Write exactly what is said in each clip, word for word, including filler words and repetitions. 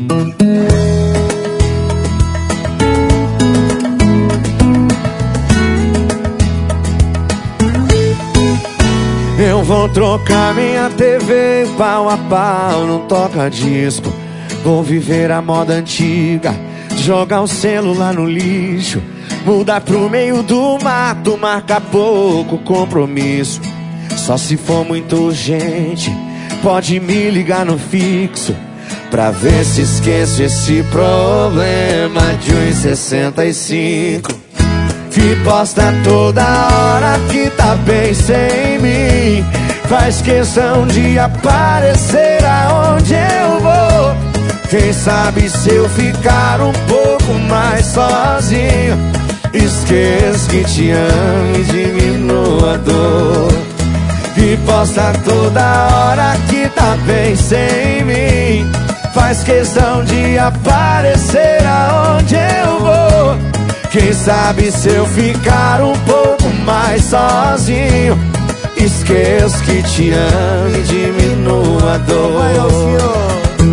Eu vou trocar minha T V pau a pau, não toca disco. Vou viver a moda antiga, jogar o celular no lixo, mudar pro meio do mato, marcar pouco compromisso. Só se for muito urgente, pode me ligar no fixo, pra ver se esqueço esse problema de um e sessenta e cinco. Que posta toda hora que tá bem sem mim, faz questão de aparecer aonde eu vou. Quem sabe se eu ficar um pouco mais sozinho, esqueço que te amo e diminua a dor. Que posta toda hora que tá bem sem mim, faz questão de aparecer aonde eu vou. Quem sabe se eu ficar um pouco mais sozinho, esqueço que te amo e diminua a dor.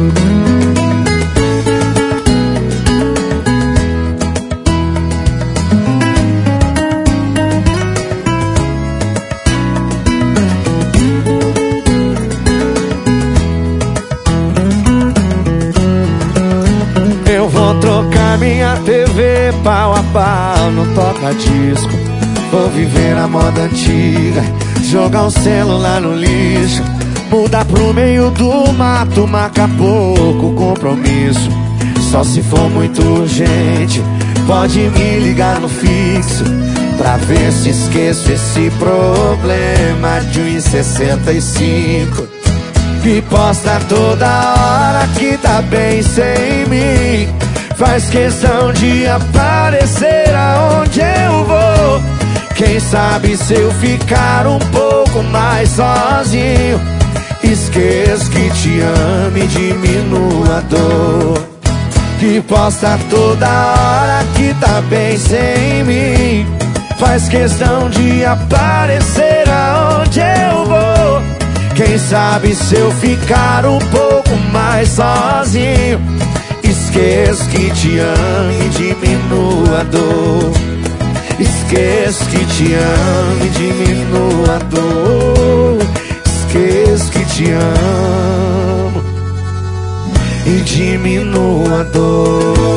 Eu vou trocar minha T V pau a pau, não toca disco. Vou viver a moda antiga, jogar o celular no lixo, mudar pro meio do mato, marcar pouco compromisso. Só se for muito urgente, pode me ligar no fixo, pra ver se esqueço esse problema de um e sessenta e cinco. Que posta toda hora que tá bem sem mim, faz questão de aparecer aonde eu vou. Quem sabe se eu ficar um pouco mais sozinho, esqueço que te amo e diminua a dor. Que posta toda hora que tá bem sem mim, faz questão de aparecer aonde eu vou. Quem sabe se eu ficar um pouco mais sozinho, esqueço que te amo e diminua a dor. Esqueço que te amo e diminua a dor. Esqueço que te amo e diminua a dor.